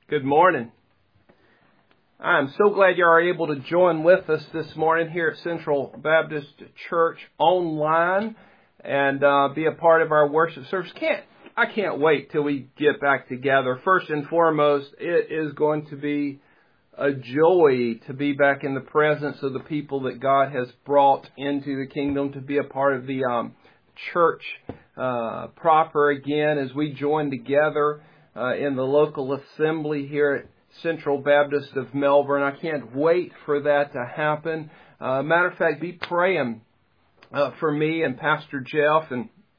Good morning. I'm so glad you are able to join with us this morning here at Central Baptist Church online and be a part of our worship service. I can't wait till we get back together. First and foremost, it is going to be a joy to be back in the presence of the people that God has brought into the kingdom, to be a part of the church proper again as we join together in the local assembly here at Central Baptist of Melbourne. I can't wait for that to happen. Matter of fact, be praying for me and Pastor Jeff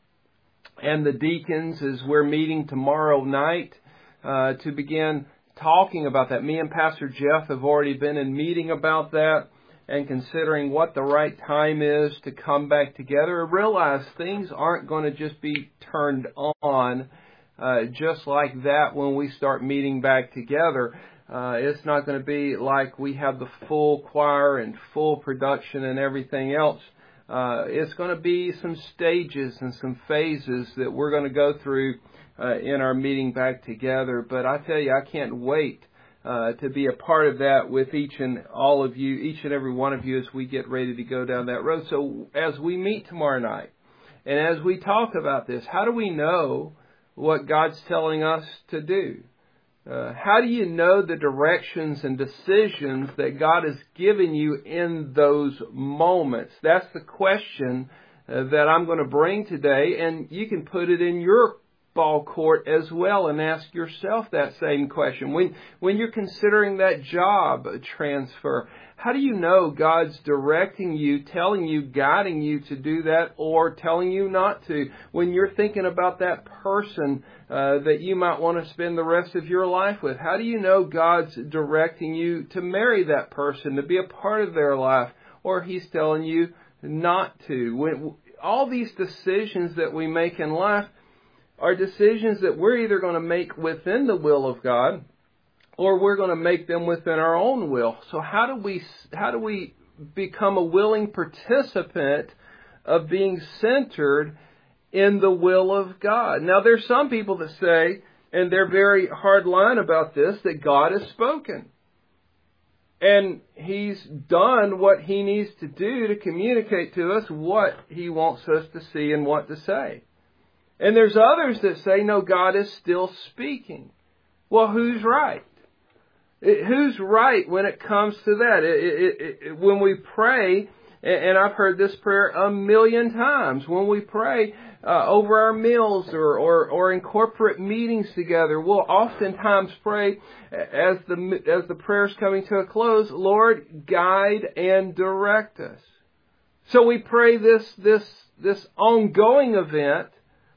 and the deacons as we're meeting tomorrow night to begin talking about that. Me and Pastor Jeff have already been in meeting about that and considering what the right time is to come back together and realize things aren't going to just be turned on just like that when we start meeting back together. It's not going to be like we have the full choir and full production and everything else. It's going to be some stages and some phases that we're going to go through in our meeting back together. But I tell you, I can't wait to be a part of that with each and all of you, each and every one of you, as we get ready to go down that road. So as we meet tomorrow night and as we talk about this, how do we know what God's telling us to do? How do you know the directions and decisions that God has given you in those moments? That's the question that I'm going to bring today, and you can put it in your ball court as well and ask yourself that same question. When you're considering that job transfer, how do you know God's directing you, telling you, guiding you to do that, or telling you not to? When you're thinking about that person that you might want to spend the rest of your life with, how do you know God's directing you to marry that person, to be a part of their life, or He's telling you not to? All these decisions that we make in life are decisions that we're either going to make within the will of God, or we're going to make them within our own will. So how do we become a willing participant of being centered in the will of God? Now, there's some people that say, and they're very hard line about this, that God has spoken. And He's done what He needs to do to communicate to us what He wants us to see and what to say. And there's others that say, no, God is still speaking. Well, who's right? Who's right when it comes to that? When we pray, and I've heard this prayer a million times, when we pray over our meals or in corporate meetings together, we'll oftentimes pray as the prayer's coming to a close, Lord, guide and direct us. So we pray this ongoing event,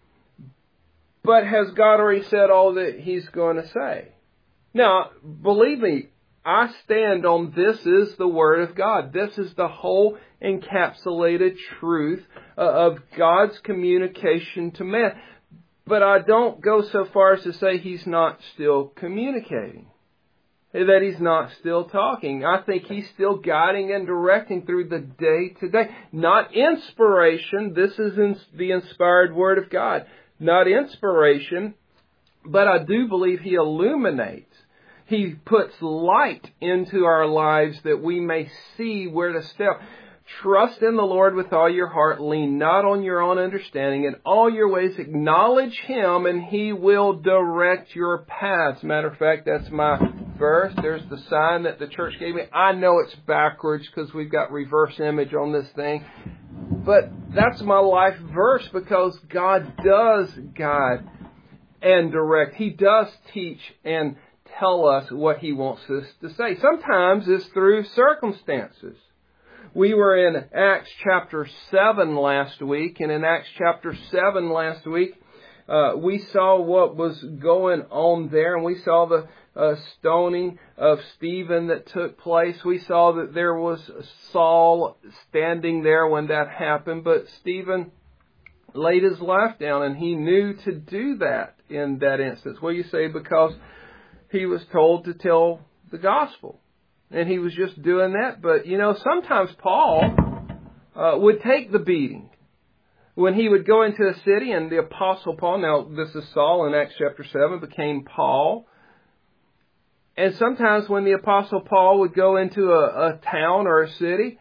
but has God already said all that He's going to say? Now, believe me, I stand on this is the Word of God. This is the whole encapsulated truth of God's communication to man. But I don't go so far as to say He's not still communicating, that He's not still talking. I think He's still guiding and directing through the day to day. Not inspiration. This is the inspired Word of God. Not inspiration, but I do believe He illuminates. He puts light into our lives that we may see where to step. Trust in the Lord with all your heart. Lean not on your own understanding. In all your ways acknowledge Him, and He will direct your paths. Matter of fact, that's my verse. There's the sign that the church gave me. I know it's backwards because we've got reverse image on this thing. But that's my life verse, because God does guide and direct. He does teach and tell us what He wants us to say. Sometimes it's through circumstances. We were in Acts chapter 7 last week, and in Acts chapter 7 last week, we saw what was going on there, and we saw the stoning of Stephen that took place. We saw that there was Saul standing there when that happened, but Stephen laid his life down, and he knew to do that in that instance. Well, you say because he was told to tell the gospel, and he was just doing that. But, sometimes Paul would take the beating. When he would go into a city, and the Apostle Paul, now this is Saul in Acts chapter 7, became Paul. And sometimes when the Apostle Paul would go into a town or a city,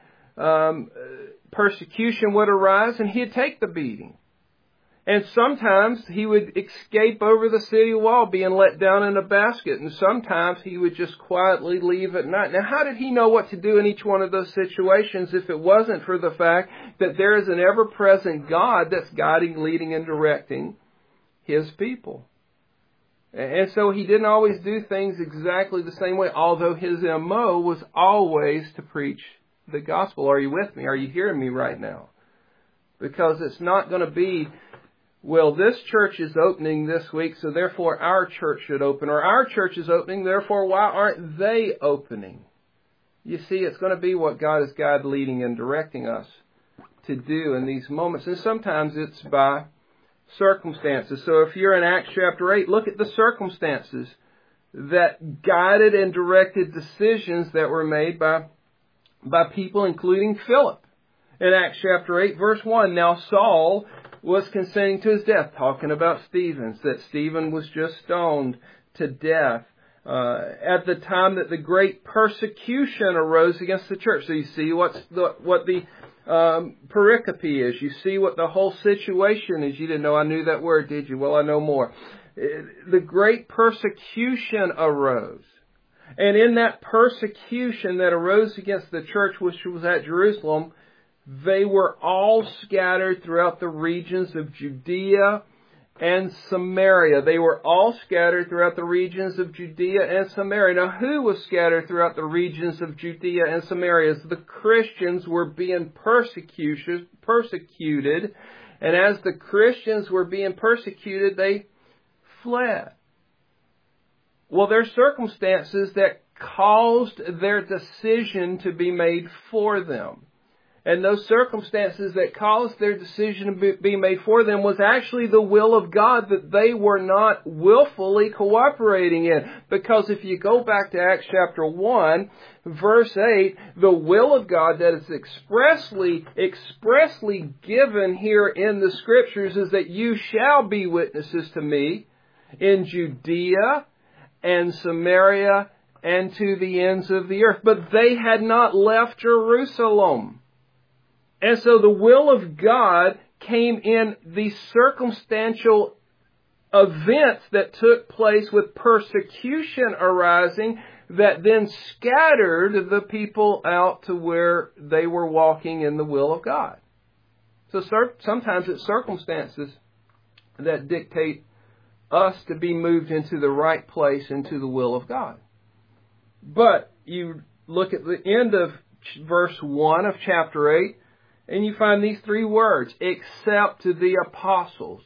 persecution would arise and he'd take the beating. And sometimes he would escape over the city wall being let down in a basket. And sometimes he would just quietly leave at night. Now, how did he know what to do in each one of those situations if it wasn't for the fact that there is an ever-present God that's guiding, leading, and directing His people? And so he didn't always do things exactly the same way, although his MO was always to preach the gospel. Are you with me? Are you hearing me right now? Because it's not going to be, well, this church is opening this week, so therefore our church should open. Or our church is opening, therefore why aren't they opening? You see, it's going to be what God is leading and directing us to do in these moments. And sometimes it's by circumstances. So if you're in Acts chapter 8, look at the circumstances that guided and directed decisions that were made by people, including Philip. In Acts chapter 8, verse 1, now Saul was consenting to his death, talking about Stephen, that Stephen was just stoned to death at the time that the great persecution arose against the church. So you see what the pericope is. You see what the whole situation is. You didn't know I knew that word, did you? Well, I know more. The great persecution arose. And in that persecution that arose against the church which was at Jerusalem, they were all scattered throughout the regions of Judea and Samaria. They were all scattered throughout the regions of Judea and Samaria. Now, who was scattered throughout the regions of Judea and Samaria? As the Christians were being persecuted, and as the Christians were being persecuted, they fled. Well, there are circumstances that caused their decision to be made for them. And those circumstances that caused their decision to be made for them was actually the will of God that they were not willfully cooperating in. Because if you go back to Acts chapter 1, verse 8, the will of God that is expressly given here in the Scriptures is that you shall be witnesses to me in Judea and Samaria and to the ends of the earth. But they had not left Jerusalem. And so the will of God came in these circumstantial events that took place with persecution arising that then scattered the people out to where they were walking in the will of God. So sometimes it's circumstances that dictate us to be moved into the right place, into the will of God. But you look at the end of verse 1 of chapter 8, and you find these three words, except the apostles.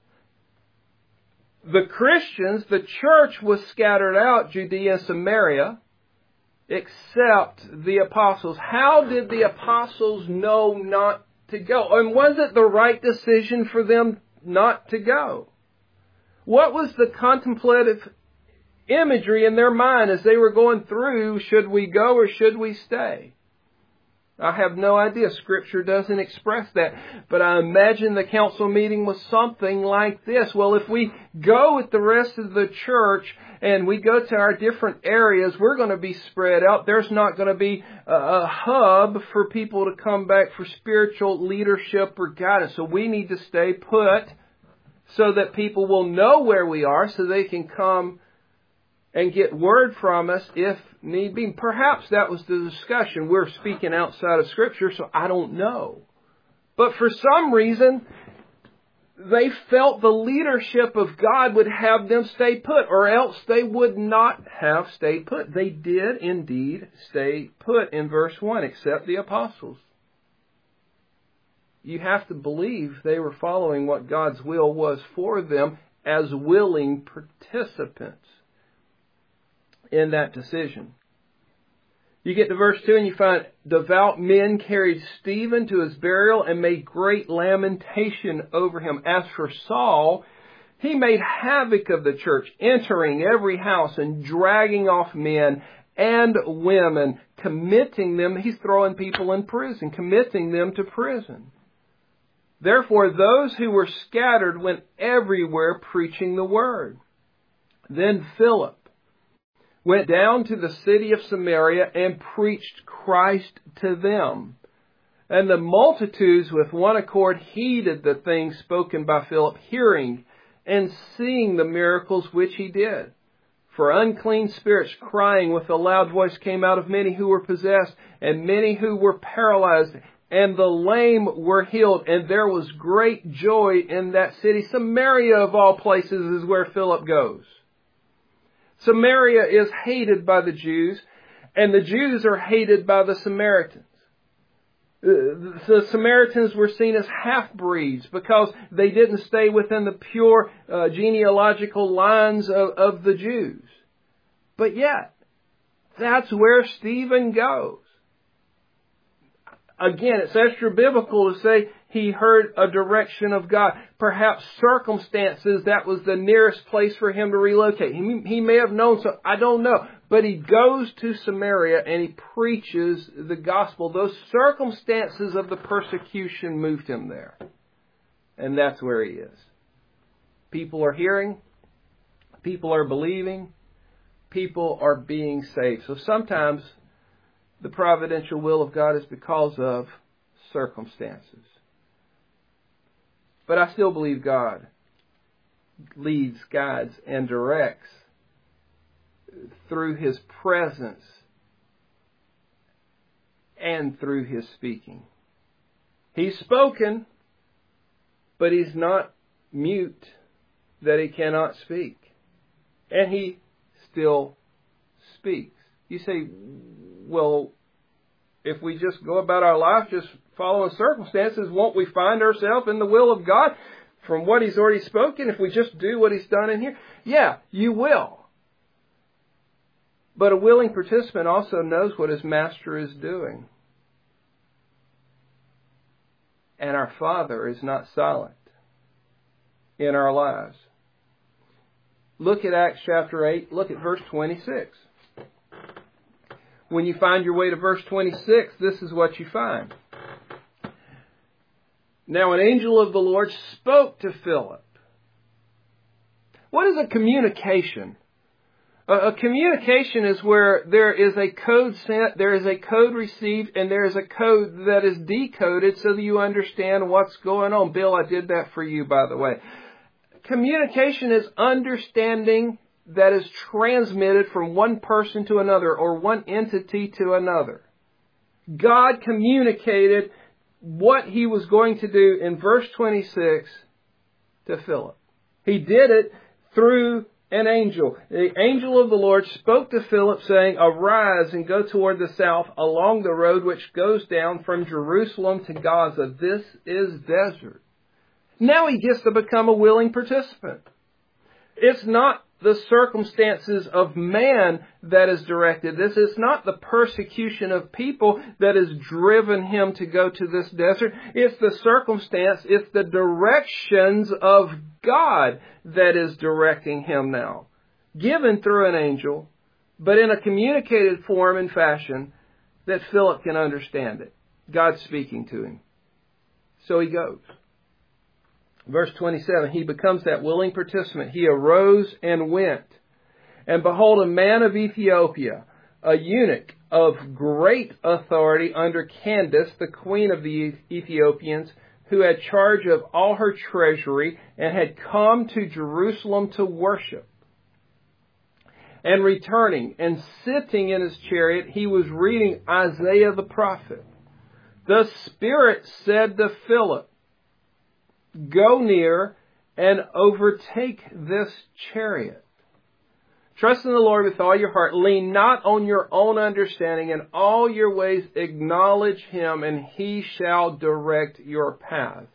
The Christians, the church was scattered out, Judea and Samaria, except the apostles. How did the apostles know not to go? And was it the right decision for them not to go? What was the contemplative imagery in their mind as they were going through, should we go or should we stay? I have no idea. Scripture doesn't express that. But I imagine the council meeting was something like this. Well, if we go with the rest of the church and we go to our different areas, we're going to be spread out. There's not going to be a hub for people to come back for spiritual leadership or guidance. So we need to stay put so that people will know where we are so they can come and get word from us if need be. Perhaps that was the discussion. We're speaking outside of Scripture, so I don't know. But for some reason, they felt the leadership of God would have them stay put, or else they would not have stayed put. They did indeed stay put in verse 1, except the apostles. You have to believe they were following what God's will was for them as willing participants in that decision. You get to verse 2 and you find devout men carried Stephen to his burial and made great lamentation over him. As for Saul, he made havoc of the church, entering every house and dragging off men and women, committing them. He's throwing people in prison, committing them to prison. Therefore, those who were scattered went everywhere preaching the word. Then Philip, went down to the city of Samaria and preached Christ to them. And the multitudes with one accord heeded the things spoken by Philip, hearing and seeing the miracles which he did. For unclean spirits crying with a loud voice came out of many who were possessed, and many who were paralyzed, and the lame were healed. And there was great joy in that city. Samaria, of all places, is where Philip goes. Samaria is hated by the Jews, and the Jews are hated by the Samaritans. The Samaritans were seen as half-breeds because they didn't stay within the pure genealogical lines of the Jews. But yet, that's where Stephen goes. Again, it's extra biblical to say he heard a direction of God. Perhaps circumstances, that was the nearest place for him to relocate. He may have known so, I don't know. But he goes to Samaria and he preaches the gospel. Those circumstances of the persecution moved him there. And that's where he is. People are hearing. People are believing. People are being saved. So sometimes the providential will of God is because of circumstances. But I still believe God leads, guides, and directs through His presence and through His speaking. He's spoken, but He's not mute that He cannot speak. And He still speaks. You say, well, if we just go about our life just following circumstances, won't we find ourselves in the will of God from what He's already spoken if we just do what He's done in here? Yeah, you will. But a willing participant also knows what his master is doing. And our Father is not silent in our lives. Look at Acts chapter 8. Look at verse 26. When you find your way to verse 26, this is what you find. Now an angel of the Lord spoke to Philip. What is a communication? A communication is where there is a code sent, there is a code received, and there is a code that is decoded so that you understand what's going on. Bill, I did that for you, by the way. Communication is understanding that is transmitted from one person to another or one entity to another. God communicated what He was going to do in verse 26 to Philip. He did it through an angel. The angel of the Lord spoke to Philip, saying, "Arise and go toward the south along the road which goes down from Jerusalem to Gaza. This is desert." Now he gets to become a willing participant. It's not the circumstances of man that has directed this. It's not the persecution of people that has driven him to go to this desert. It's the circumstance, it's the directions of God that is directing him now. Given through an angel, but in a communicated form and fashion that Philip can understand it. God's speaking to him. So he goes. Verse 27, he becomes that willing participant. He arose and went. And behold, a man of Ethiopia, a eunuch of great authority under Candace, the queen of the Ethiopians, who had charge of all her treasury and had come to Jerusalem to worship. And returning and sitting in his chariot, he was reading Isaiah the prophet. The Spirit said to Philip, "Go near and overtake this chariot. Trust in the Lord with all your heart. Lean not on your own understanding. In all your ways acknowledge Him, and He shall direct your paths."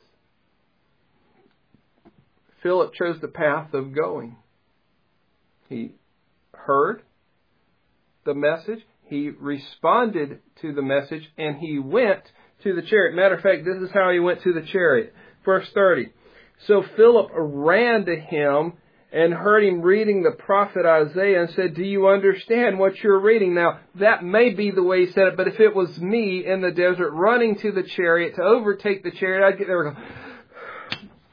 Philip chose the path of going. He heard the message. He responded to the message, and he went to the chariot. Matter of fact, this is how he went to the chariot. Verse 30. So Philip ran to him and heard him reading the prophet Isaiah and said, "Do you understand what you're reading?" Now, that may be the way he said it, but if it was me in the desert running to the chariot to overtake the chariot, I'd get there and go,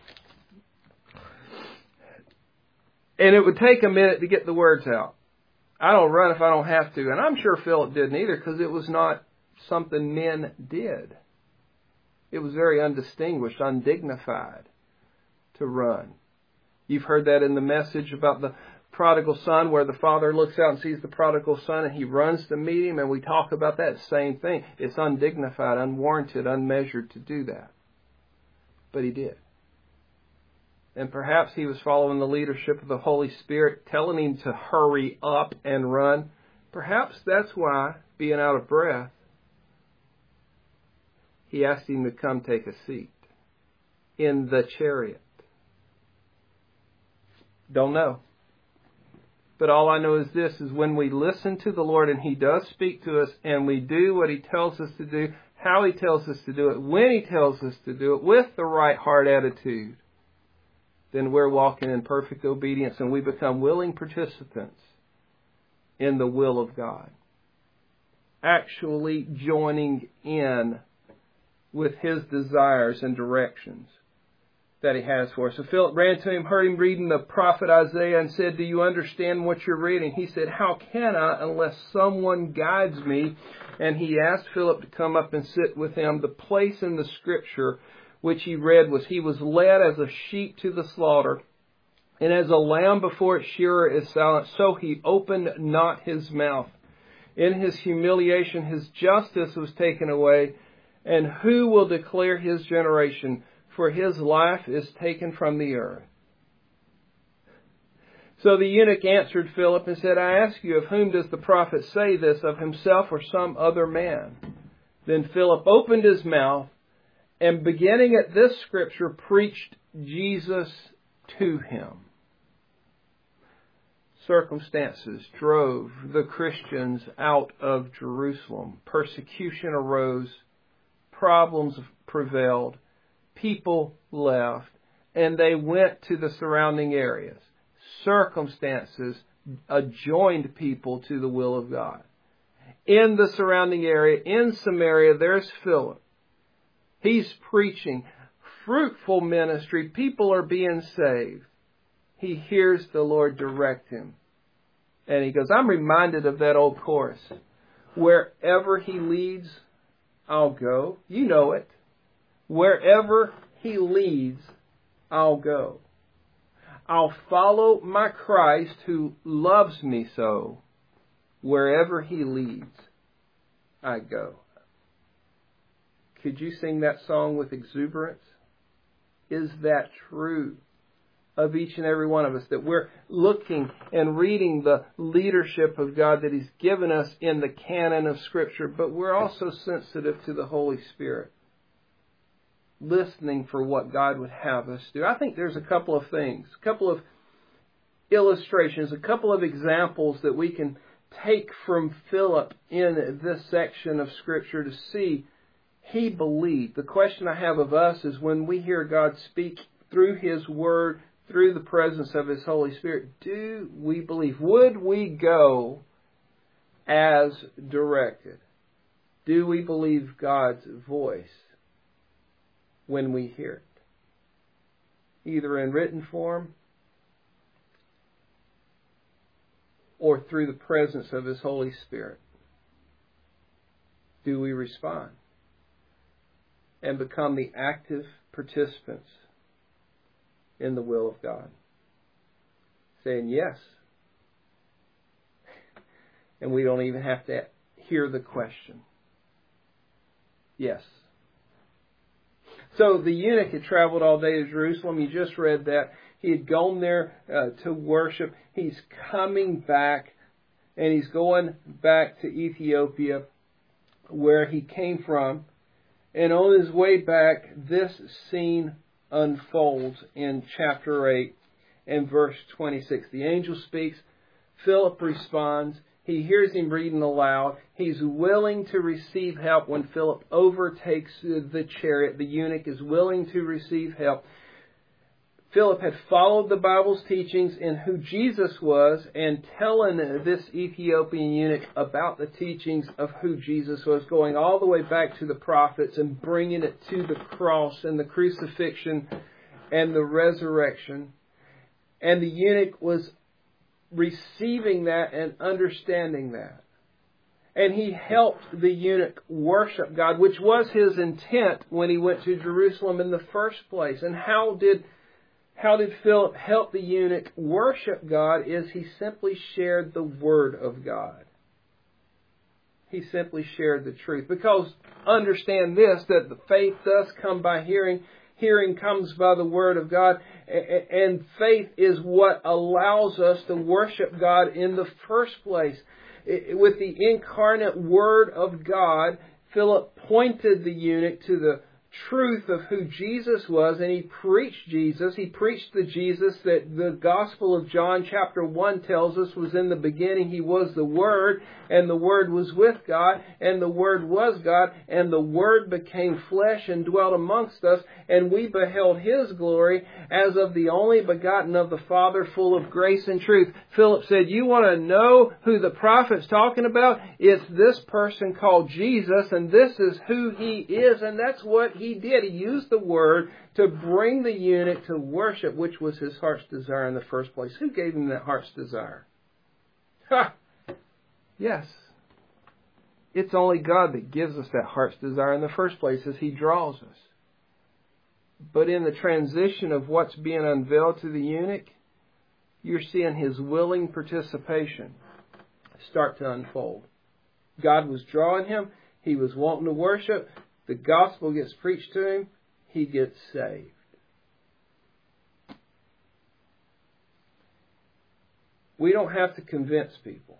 and it would take a minute to get the words out. I don't run if I don't have to. And I'm sure Philip didn't either, because it was not something men did. It was very undistinguished, undignified to run. You've heard that in the message about the prodigal son, where the father looks out and sees the prodigal son and he runs to meet him, and we talk about that same thing. It's undignified, unwarranted, unmeasured to do that. But he did. And perhaps he was following the leadership of the Holy Spirit, telling him to hurry up and run. Perhaps that's why, being out of breath, he asked him to come take a seat in the chariot. Don't know. But all I know is this, is when we listen to the Lord and He does speak to us, and we do what He tells us to do, how He tells us to do it, when He tells us to do it, with the right heart attitude, then we're walking in perfect obedience and we become willing participants in the will of God. Actually joining in with His desires and directions that He has for us. So Philip ran to him, heard him reading the prophet Isaiah, and said, "Do you understand what you're reading?" He said, "How can I unless someone guides me?" And he asked Philip to come up and sit with him. The place in the Scripture which he read was, "He was led as a sheep to the slaughter, and as a lamb before its shearer is silent, so he opened not his mouth. In his humiliation his justice was taken away, and who will declare his generation? For his life is taken from the earth." So the eunuch answered Philip and said, "I ask you, of whom does the prophet say this, of himself or some other man?" Then Philip opened his mouth, and beginning at this Scripture, preached Jesus to him. Circumstances drove the Christians out of Jerusalem. Persecution arose. Problems prevailed. People left, and they went to the surrounding areas. Circumstances adjoined people to the will of God. In the surrounding area, in Samaria, there's Philip. He's preaching fruitful ministry. People are being saved. He hears the Lord direct him. And he goes, I'm reminded of that old chorus. Wherever He leads, I'll go. You know it. Wherever He leads, I'll go. I'll follow my Christ who loves me so. Wherever He leads, I go. Could you sing that song with exuberance? Is that true of each and every one of us? That we're looking and reading the leadership of God that He's given us in the canon of Scripture, but we're also sensitive to the Holy Spirit, listening for what God would have us do. I think there's a couple of things, a couple of illustrations, a couple of examples that we can take from Philip in this section of Scripture to see he believed. The question I have of us is, when we hear God speak through His Word, through the presence of His Holy Spirit, do we believe? Would we go as directed? Do we believe God's voice when we hear it, either in written form or through the presence of His Holy Spirit? Do we respond and become the active participants in the will of God, saying yes? And we don't even have to hear the question. Yes. So the eunuch had traveled all day to Jerusalem. You just read that. He had gone there to worship. He's coming back, and he's going back to Ethiopia, where he came from. And on his way back, this scene unfolds in chapter 8 and verse 26. The angel speaks. Philip responds. He hears him reading aloud. He's willing to receive help when Philip overtakes the chariot. The eunuch is willing to receive help. Philip had followed the Bible's teachings in who Jesus was, and telling this Ethiopian eunuch about the teachings of who Jesus was, going all the way back to the prophets and bringing it to the cross and the crucifixion and the resurrection. And the eunuch was receiving that and understanding that. And he helped the eunuch worship God, which was his intent when he went to Jerusalem in the first place. And how did Philip help the eunuch worship God? Is he simply shared the Word of God. He simply shared the truth. Because understand this, that the faith does come by hearing. Hearing comes by the Word of God. And faith is what allows us to worship God in the first place. With the incarnate Word of God, Philip pointed the eunuch to the truth of who Jesus was, and he preached Jesus. He preached the Jesus that the Gospel of John chapter 1 tells us was in the beginning. He was the Word, and the Word was with God, and the Word was God, and the Word became flesh and dwelt amongst us, and we beheld His glory as of the only begotten of the Father, full of grace and truth. Philip said, you want to know who the prophet's talking about? It's this person called Jesus, and this is who He is, and that's what he did. He used the Word to bring the eunuch to worship, which was his heart's desire in the first place. Who gave him that heart's desire? Ha! Yes. It's only God that gives us that heart's desire in the first place as He draws us. But in the transition of what's being unveiled to the eunuch, you're seeing his willing participation start to unfold. God was drawing him. He was wanting to worship. The gospel gets preached to him. He gets saved. We don't have to convince people.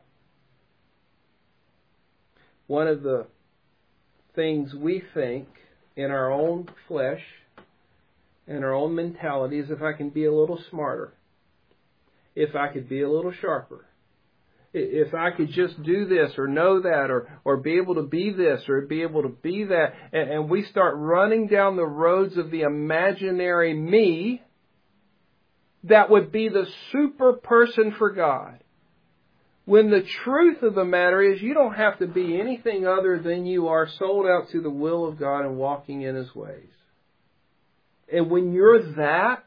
One of the things we think in our own flesh, in our own mentality, is if I can be a little smarter, if I could be a little sharper, if I could just do this or know that or be able to be this or be able to be that, and we start running down the roads of the imaginary me that would be the super person for God. When the truth of the matter is you don't have to be anything other than you are, sold out to the will of God and walking in His ways. And when you're that,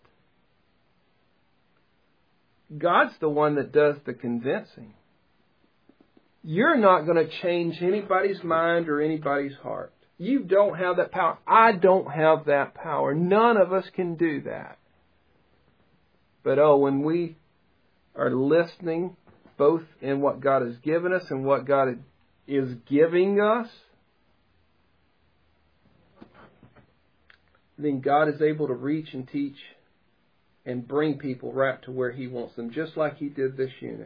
God's the one that does the convincing. You're not going to change anybody's mind or anybody's heart. You don't have that power. I don't have that power. None of us can do that. But when we are listening, both in what God has given us and what God is giving us, then God is able to reach and teach and bring people right to where He wants them, just like He did this eunuch.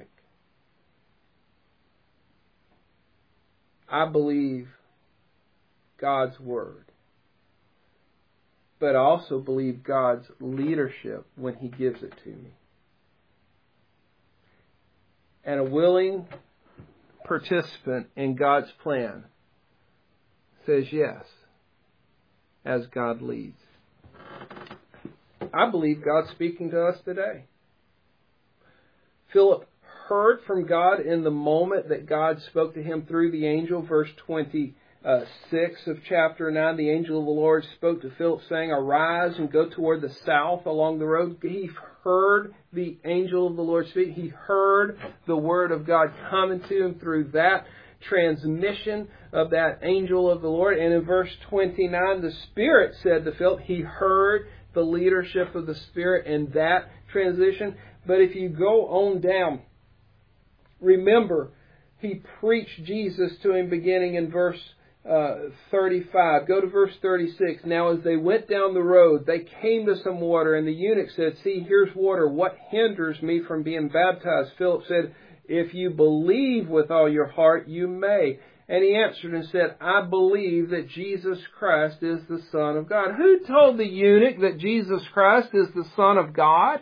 I believe God's Word, but I also believe God's leadership when He gives it to me. And a willing participant in God's plan says yes, as God leads. I believe God's speaking to us today. Philip heard from God in the moment that God spoke to him through the angel. Verse 26 of chapter 9, the angel of the Lord spoke to Philip, saying, "Arise and go toward the south along the road." He heard the angel of the Lord speak. He heard the word of God coming to him through that transmission of that angel of the Lord. And in verse 29, the Spirit said to Philip, he heard the leadership of the Spirit in that transition. But if you go on down, remember, he preached Jesus to him beginning in verse 35. Go to verse 36. Now as they went down the road, they came to some water, and the eunuch said, "See, here's water. What hinders me from being baptized?" Philip said, "If you believe with all your heart, you may." And he answered and said, "I believe that Jesus Christ is the Son of God." Who told the eunuch that Jesus Christ is the Son of God?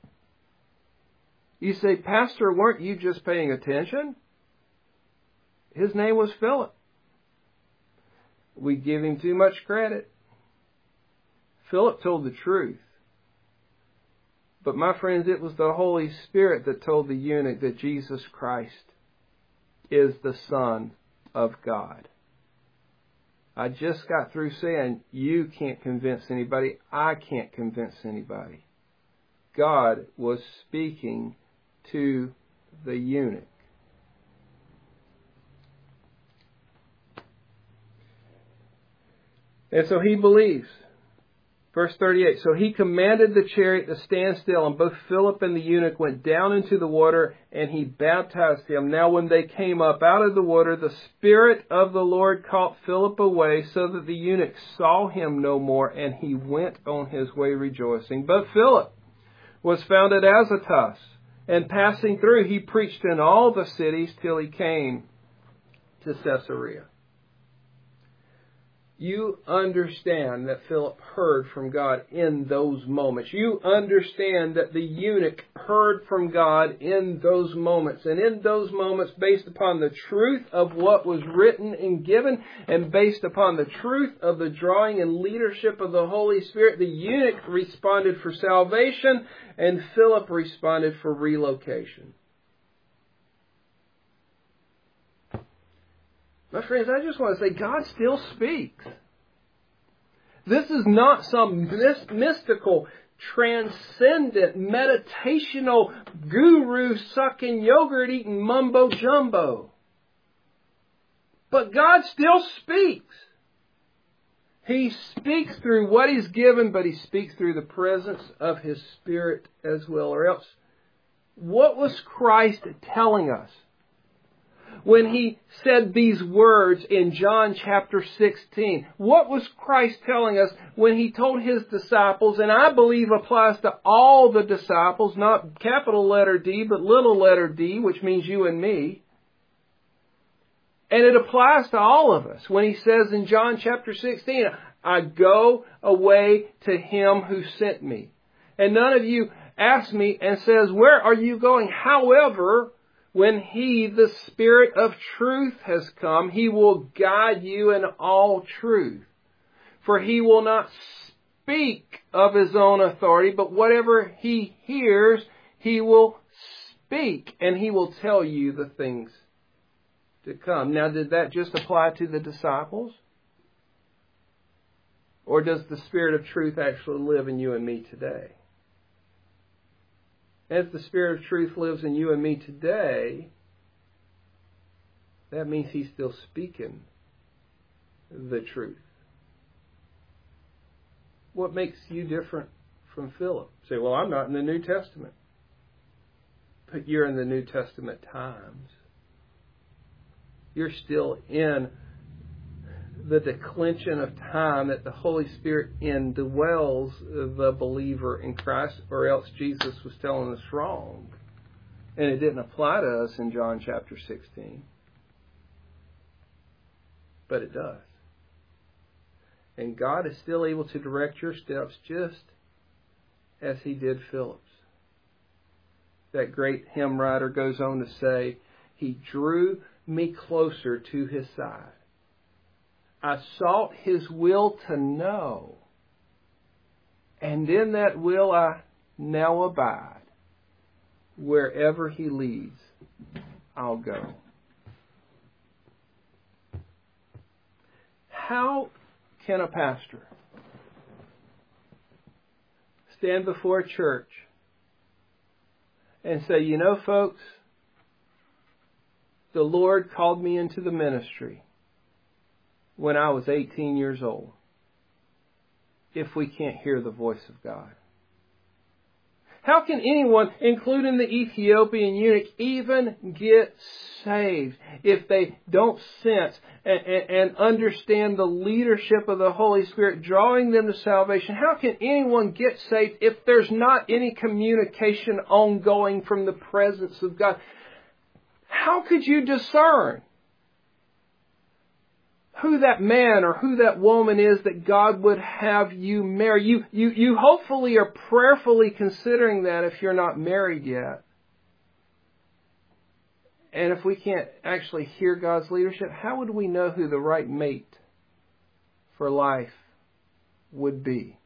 You say, "Pastor, weren't you just paying attention?" His name was Philip. We give him too much credit. Philip told the truth. But my friends, it was the Holy Spirit that told the eunuch that Jesus Christ is the Son of God. I just got through saying, you can't convince anybody. I can't convince anybody. God was speaking to the eunuch. And so he believes. Verse 38, so he commanded the chariot to stand still, and both Philip and the eunuch went down into the water, and he baptized him. Now when they came up out of the water, the Spirit of the Lord caught Philip away, so that the eunuch saw him no more, and he went on his way rejoicing. But Philip was found at Azotus, and passing through, he preached in all the cities till he came to Caesarea. You understand that Philip heard from God in those moments. You understand that the eunuch heard from God in those moments. And in those moments, based upon the truth of what was written and given, and based upon the truth of the drawing and leadership of the Holy Spirit, the eunuch responded for salvation, and Philip responded for relocation. My friends, I just want to say, God still speaks. This is not some mystical, transcendent, meditational, guru-sucking, yogurt-eating mumbo-jumbo. But God still speaks. He speaks through what He's given, but He speaks through the presence of His Spirit as well. Or else, what was Christ telling us when He said these words in John chapter 16? What was Christ telling us when He told His disciples, and I believe applies to all the disciples, not capital letter D, but little letter d, which means you and me. And it applies to all of us when He says in John chapter 16, I go away to Him who sent me. And none of you ask me and says, where are you going? However, when He, the Spirit of truth, has come, He will guide you in all truth. For He will not speak of His own authority, but whatever He hears, He will speak, and He will tell you the things to come. Now, did that just apply to the disciples? Or does the Spirit of truth actually live in you and me today? As the Spirit of truth lives in you and me today, that means He's still speaking the truth. What makes you different from Philip? Say, well, I'm not in the New Testament. But you're in the New Testament times. You're still in the declension of time that the Holy Spirit indwells the believer in Christ, or else Jesus was telling us wrong. And it didn't apply to us in John chapter 16. But it does. And God is still able to direct your steps just as He did Philip's. That great hymn writer goes on to say, He drew me closer to His side. I sought His will to know, and in that will I now abide. Wherever He leads, I'll go. How can a pastor stand before a church and say, you know, folks, the Lord called me into the ministry when I was 18 years old, if we can't hear the voice of God? How can anyone, including the Ethiopian eunuch, even get saved if they don't sense and understand the leadership of the Holy Spirit drawing them to salvation? How can anyone get saved if there's not any communication ongoing from the presence of God? How could you discern who that man or who that woman is that God would have you marry? You hopefully are prayerfully considering that if you're not married yet. And if we can't actually hear God's leadership, how would we know who the right mate for life would be?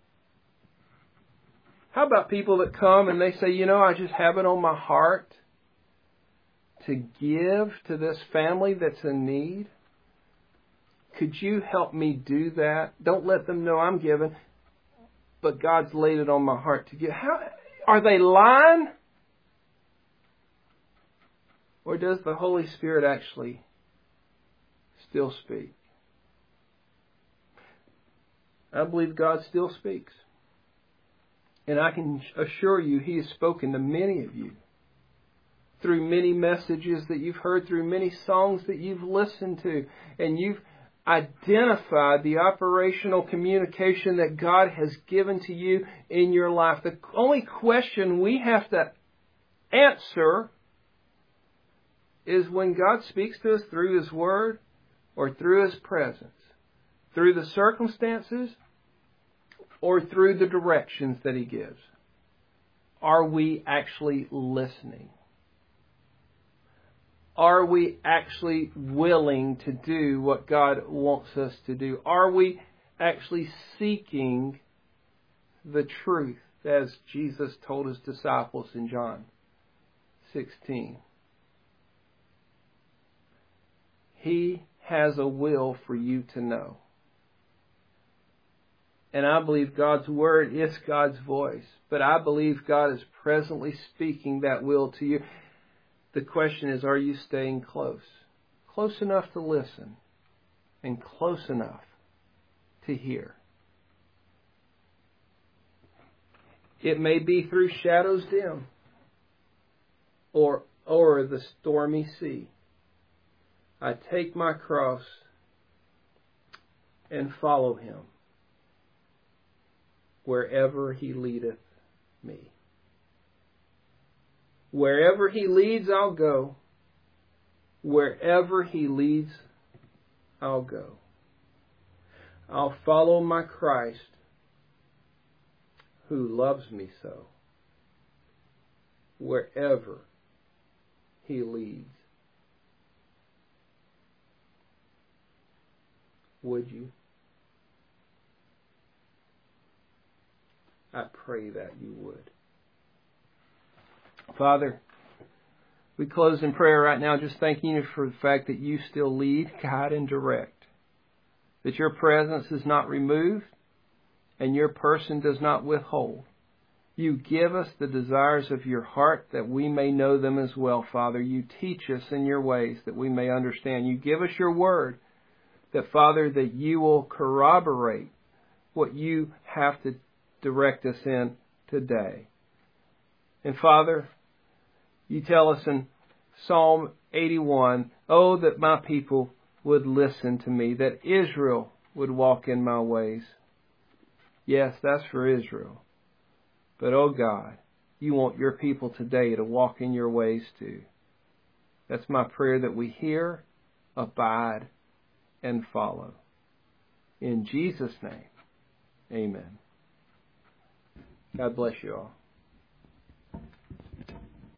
How about people that come and they say, you know, I just have it on my heart to give to this family that's in need? Could you help me do that? Don't let them know I'm giving, but God's laid it on my heart to give. How are they lying? Or does the Holy Spirit actually still speak? I believe God still speaks. And I can assure you He has spoken to many of you through many messages that you've heard, through many songs that you've listened to. And you've identified the operational communication that God has given to you in your life. The only question we have to answer is when God speaks to us through His Word or through His presence, through the circumstances or through the directions that He gives. Are we actually listening? Are we actually willing to do what God wants us to do? Are we actually seeking the truth as Jesus told His disciples in John 16? He has a will for you to know. And I believe God's Word is God's voice. But I believe God is presently speaking that will to you. The question is, are you staying close? Close enough to listen and close enough to hear. It may be through shadows dim or o'er the stormy sea. I take my cross and follow Him wherever He leadeth me. Wherever He leads, I'll go. Wherever He leads, I'll go. I'll follow my Christ who loves me so. Wherever He leads. Would you? I pray that you would. Father, we close in prayer right now just thanking you for the fact that you still lead, guide, and direct. That your presence is not removed and your person does not withhold. You give us the desires of your heart that we may know them as well, Father. You teach us in your ways that we may understand. You give us your word that, Father, that you will corroborate what you have to direct us in today. And Father, you tell us in Psalm 81, oh, that my people would listen to me, that Israel would walk in my ways. Yes, that's for Israel. But, oh God, you want your people today to walk in your ways too. That's my prayer, that we hear, abide, and follow. In Jesus' name, amen. God bless you all.